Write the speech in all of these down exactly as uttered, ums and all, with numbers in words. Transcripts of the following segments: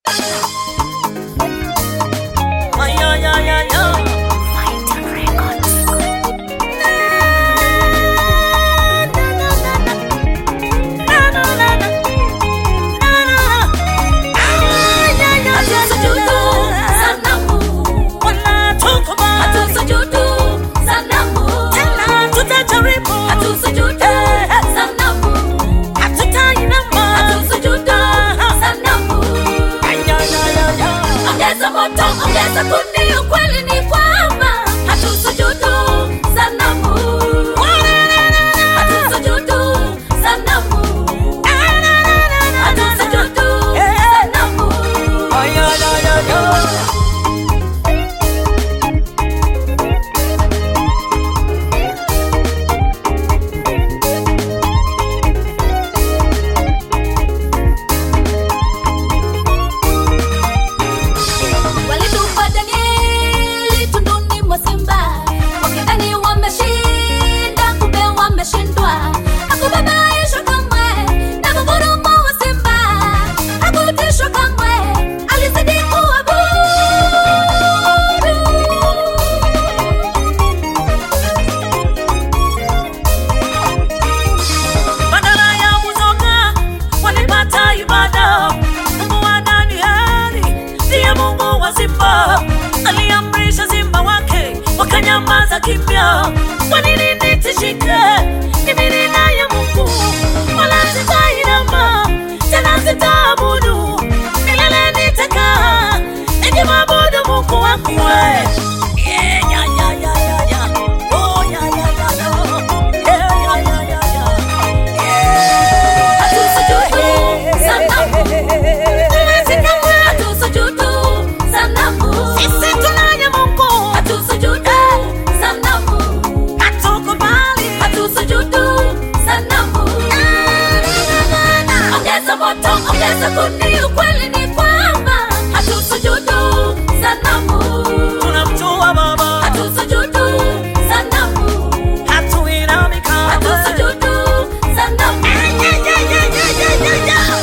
Kimya, kwa nini nitishike? Mimi ni naye Mungu, wala sitainama, tena sitaabudu, milele nitakaa nikimwabudu Mungu wangu wewe. Yeah, yeah, yeah, yeah, yeah. Oh, yeah, yeah, yeah, yeah. Yeah, yeah, yeah, yeah, yeah. Yeah. Hatusujudu sanamu. Hatusujudu sanamu. Sisi tunaye Mungu. Hatusujudu sanamu. Hatukubali. Hatusujudu sanamu. Ongeza moto, ongeza kuni, ukweli ni kwamba hatusujudu sanamu. Tunamjua Baba. Hatusujudu sanamu. Hatuinami kamwe. Hatusujudu sanamu. Yeah, yeah, yeah, yeah, yeah, yeah, yeah.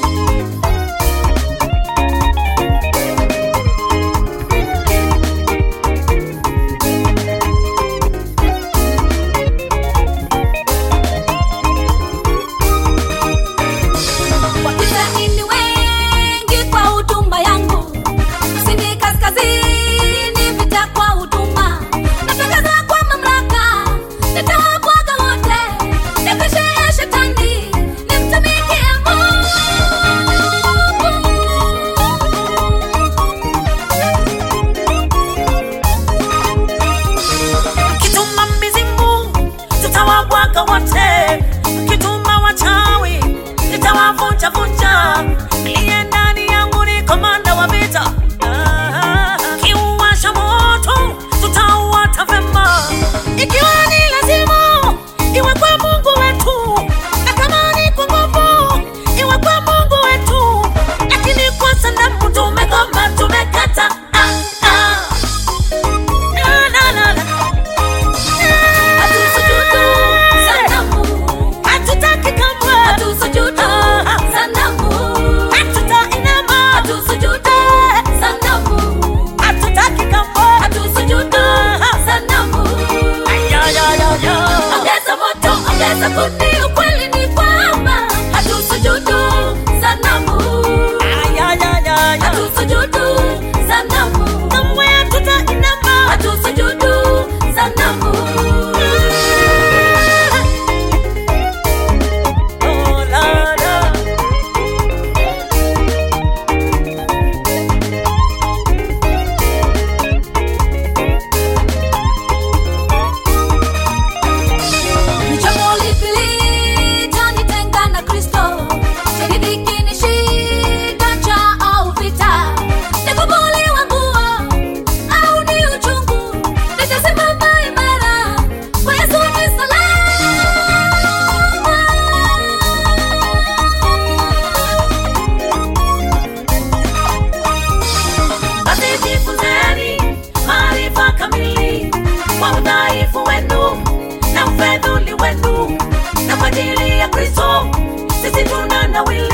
Wapinzani wengi kwa huduma yangu, kusini kaskazini, vita kwa huduma. Natangaza kwa mamlaka, nitawabwaga wote, nipishe shetani, nimtumikie Mungu. Kituma mizimu, tutawabwaga wote. Kituma wachawi, nitawavunja vunja. Aliye ndani yangu ni komanda wa vita. Ah, kiuwasha moto, tutauwata vema. Ikiwa ni lazima, iwe kwa Mungu wetu. Na kama ni kwa nguvu, iwe kwa Mungu wetu. Lakini kwa sanamu tumegoma, tumekata. Ah, ah. Na, na, na, na. Hatusujudu sanamu. Hatutaki kamwe. Hatusujudu sanamu. Hatutainama. Hatusujudu sanamu. Hatutaki kamwe. Hatusujudu sanamu. Ay, ay, ay, ay, ay. Ongeza moto, ongeza kuni, ukweli ni kwamba hatusujudu sanamu. Ay, ay, ay, ay, ay. Hatusujudu sanamu. Kamwe hatutainama. Hatusujudu sanamu. Oh, la, la. Ni jambo lipi litanitenga na Kristo? Je, ni dhiki, ni shida, njaa au vita? Ni kuvuliwa nguo au ni uchungu? Nitasimama imara, kwa Yesu ni salama. Basi jifunzeni maarifa kamili kwa udhaifu wenu na ufedhuli wenu, na kwa ajili ya Kristo sisi tunanawili.